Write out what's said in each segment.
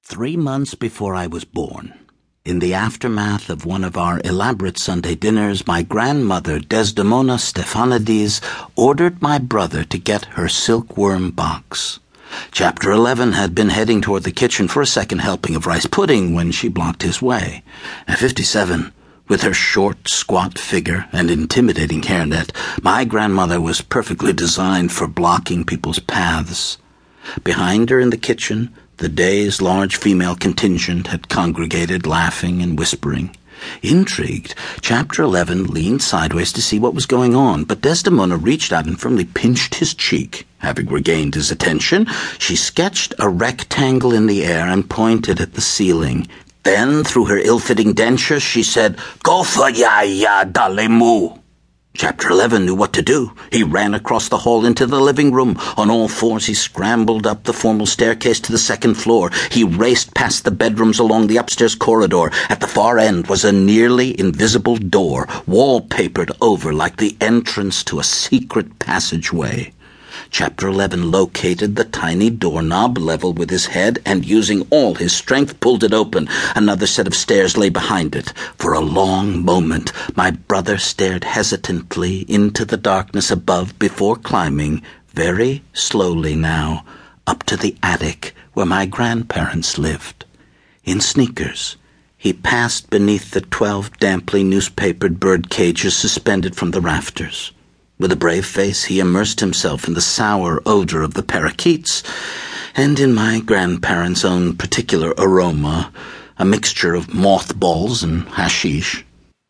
3 months before I was born, in the aftermath of one of our elaborate Sunday dinners, my grandmother, Desdemona Stephanides, ordered my brother to get her silkworm box. Chapter 11 had been heading toward the kitchen for a second helping of rice pudding when she blocked his way. At 57, with her short, squat figure and intimidating hairnet, my grandmother was perfectly designed for blocking people's paths. Behind her in the kitchen, the day's large female contingent had congregated, laughing and whispering. Intrigued, Chapter 11 leaned sideways to see what was going on, but Desdemona reached out and firmly pinched his cheek. Having regained his attention, she sketched a rectangle in the air and pointed at the ceiling. Then, through her ill-fitting dentures, she said, "Go for ya, dale-mu." Chapter 11 knew what to do. He ran across the hall into the living room. On all fours, he scrambled up the formal staircase to the second floor. He raced past the bedrooms along the upstairs corridor. At the far end was a nearly invisible door, wallpapered over like the entrance to a secret passageway. Chapter 11 located the tiny doorknob level with his head and, using all his strength, pulled it open. Another set of stairs lay behind it. For a long moment, my brother stared hesitantly into the darkness above before climbing, very slowly now, up to the attic where my grandparents lived. In sneakers, he passed beneath the 12 damply newspapered bird cages suspended from the rafters. With a brave face, he immersed himself in the sour odor of the parakeets, and in my grandparents' own particular aroma, a mixture of mothballs and hashish.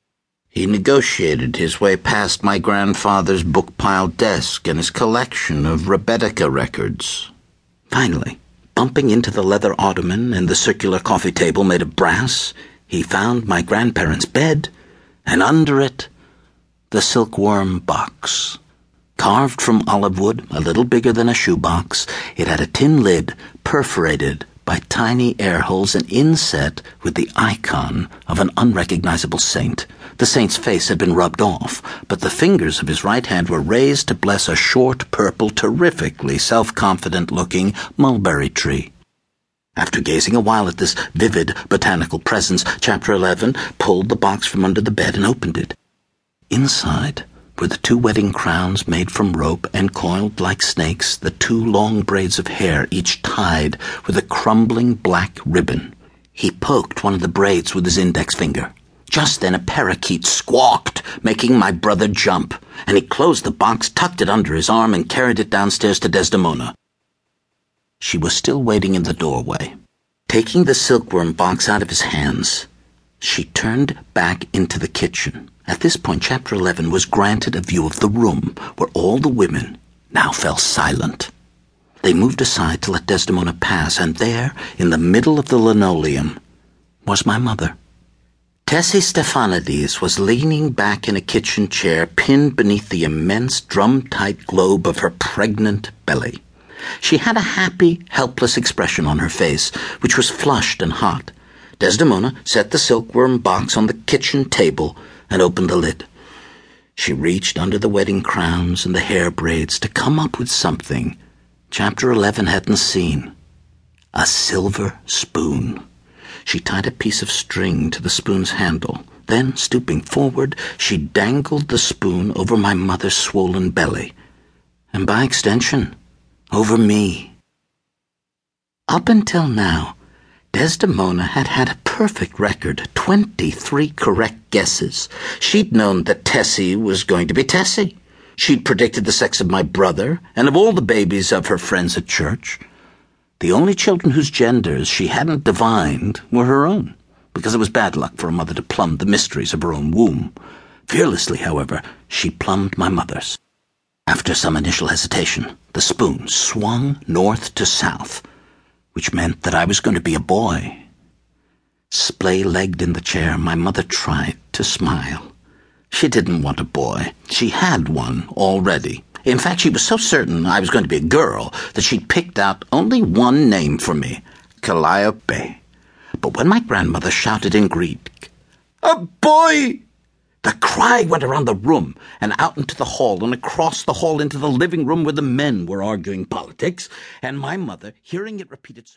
He negotiated his way past my grandfather's book-piled desk and his collection of Rebettica records. Finally, bumping into the leather ottoman and the circular coffee table made of brass, he found my grandparents' bed, and under it, the silkworm box. Carved from olive wood, a little bigger than a shoebox, it had a tin lid perforated by tiny air holes and inset with the icon of an unrecognizable saint. The saint's face had been rubbed off, but the fingers of his right hand were raised to bless a short, purple, terrifically self-confident-looking mulberry tree. After gazing a while at this vivid botanical presence, Chapter 11 pulled the box from under the bed and opened it. Inside were the 2 wedding crowns made from rope and coiled like snakes, the 2 long braids of hair, each tied with a crumbling black ribbon. He poked one of the braids with his index finger. Just then a parakeet squawked, making my brother jump, and he closed the box, tucked it under his arm, and carried it downstairs to Desdemona. She was still waiting in the doorway. Taking the silkworm box out of his hands, she turned back into the kitchen. At this point, Chapter 11 was granted a view of the room, where all the women now fell silent. They moved aside to let Desdemona pass, and there, in the middle of the linoleum, was my mother. Tessie Stephanides was leaning back in a kitchen chair, pinned beneath the immense drum-tight globe of her pregnant belly. She had a happy, helpless expression on her face, which was flushed and hot. Desdemona set the silkworm box on the kitchen table and opened the lid. She reached under the wedding crowns and the hair braids to come up with something Chapter 11 hadn't seen. A silver spoon. She tied a piece of string to the spoon's handle. Then, stooping forward, she dangled the spoon over my mother's swollen belly, and by extension, over me. Up until now, Desdemona had had a perfect record, 23 correct guesses. She'd known that Tessie was going to be Tessie. She'd predicted the sex of my brother and of all the babies of her friends at church. The only children whose genders she hadn't divined were her own, because it was bad luck for a mother to plumb the mysteries of her own womb. Fearlessly, however, she plumbed my mother's. After some initial hesitation, the spoon swung north to south, which meant that I was going to be a boy. Splay-legged in the chair, my mother tried to smile. She didn't want a boy. She had one already. In fact, she was so certain I was going to be a girl that she'd picked out only one name for me, Calliope. But when my grandmother shouted in Greek, "A boy!" the cry went around the room and out into the hall and across the hall into the living room where the men were arguing politics, and my mother, hearing it repeated